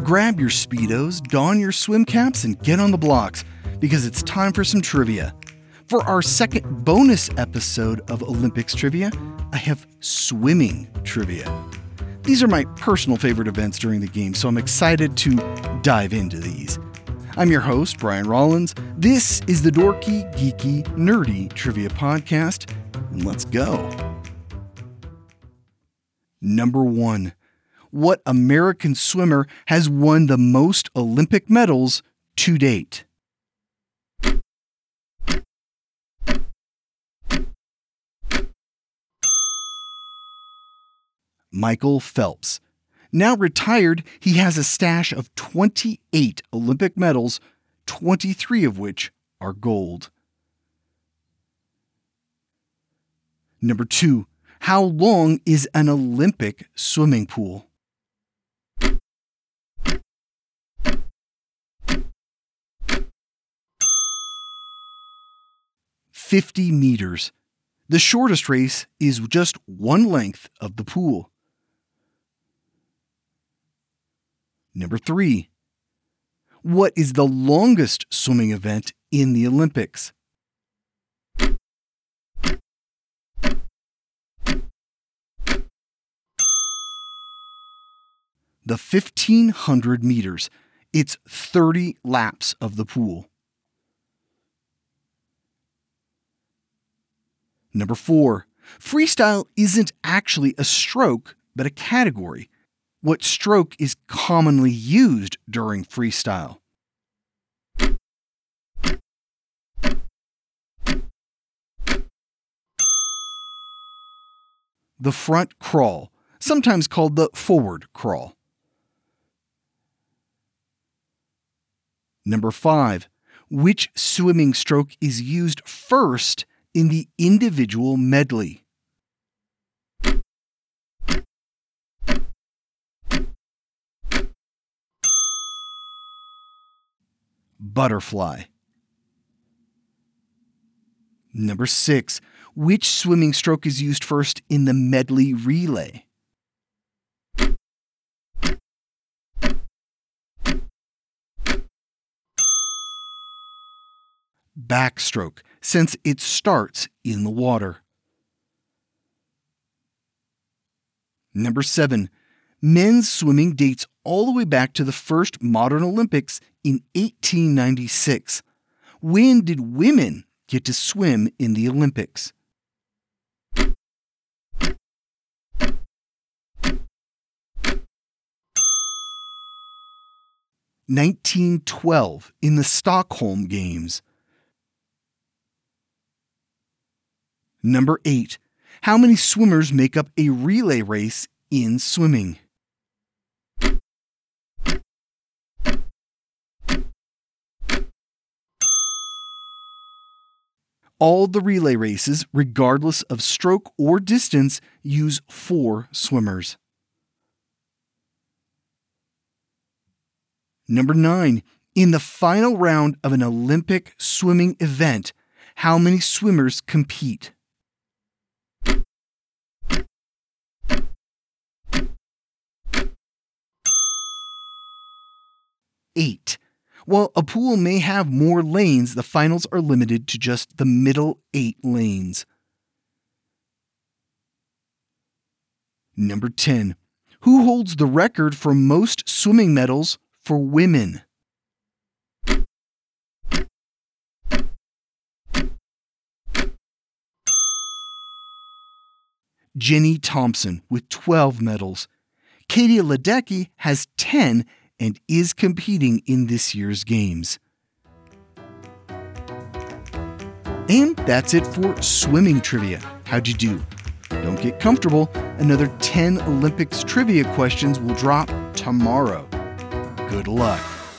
Grab your Speedos, don your swim caps, and get on the blocks, because it's time for some trivia. For our second bonus episode of Olympics Trivia, I have swimming trivia. These are my personal favorite events during the game, so I'm excited to dive into these. I'm your host, Brian Rollins. This is the Dorky, Geeky, Nerdy Trivia Podcast, and let's go. Number 1. What American swimmer has won the most Olympic medals to date? Michael Phelps. Now retired, he has a stash of 28 Olympic medals, 23 of which are gold. Number 2. How long is an Olympic swimming pool? 50 meters. The shortest race is just one length of the pool. Number 3. What is the longest swimming event in the Olympics? The 1,500 meters. It's 30 laps of the pool. Number 4. Freestyle isn't actually a stroke, but a category. What stroke is commonly used during freestyle? The front crawl, sometimes called the forward crawl. Number 5. Which swimming stroke is used first in the individual medley? Butterfly. Number 6. Which swimming stroke is used first in the medley relay? Backstroke, since it starts in the water. Number 7. Men's swimming dates all the way back to the first modern Olympics in 1896. When did women get to swim in the Olympics? (1912) in the Stockholm Games. Number 8. How many swimmers make up a relay race in swimming? All the relay races, regardless of stroke or distance, use 4 swimmers. Number 9. In the final round of an Olympic swimming event, how many swimmers compete? 8. While a pool may have more lanes, the finals are limited to just the middle 8 lanes. Number 10. Who holds the record for most swimming medals for women? Jenny Thompson with 12 medals. Katie Ledecky has 10 and is competing in this year's games. And that's it for swimming trivia. How'd you do? Don't get comfortable. Another 10 Olympics trivia questions will drop tomorrow. Good luck.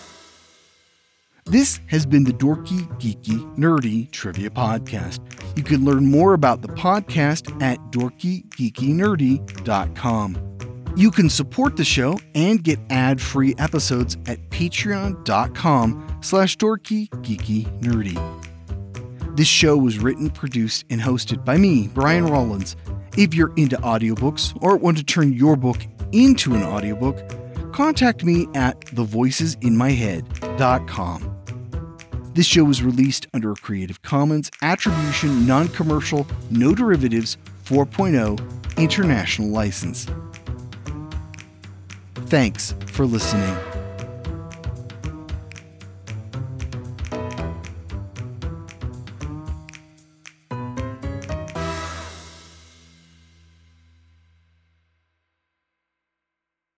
This has been the Dorky, Geeky, Nerdy Trivia Podcast. You can learn more about the podcast at dorkygeekynerdy.com. You can support the show and get ad-free episodes at patreon.com/dorkygeekynerdy. This show was written, produced, and hosted by me, Brian Rollins. If you're into audiobooks or want to turn your book into an audiobook, contact me at thevoicesinmyhead.com. This show was released under a Creative Commons Attribution Non-Commercial No Derivatives 4.0 International License. Thanks for listening.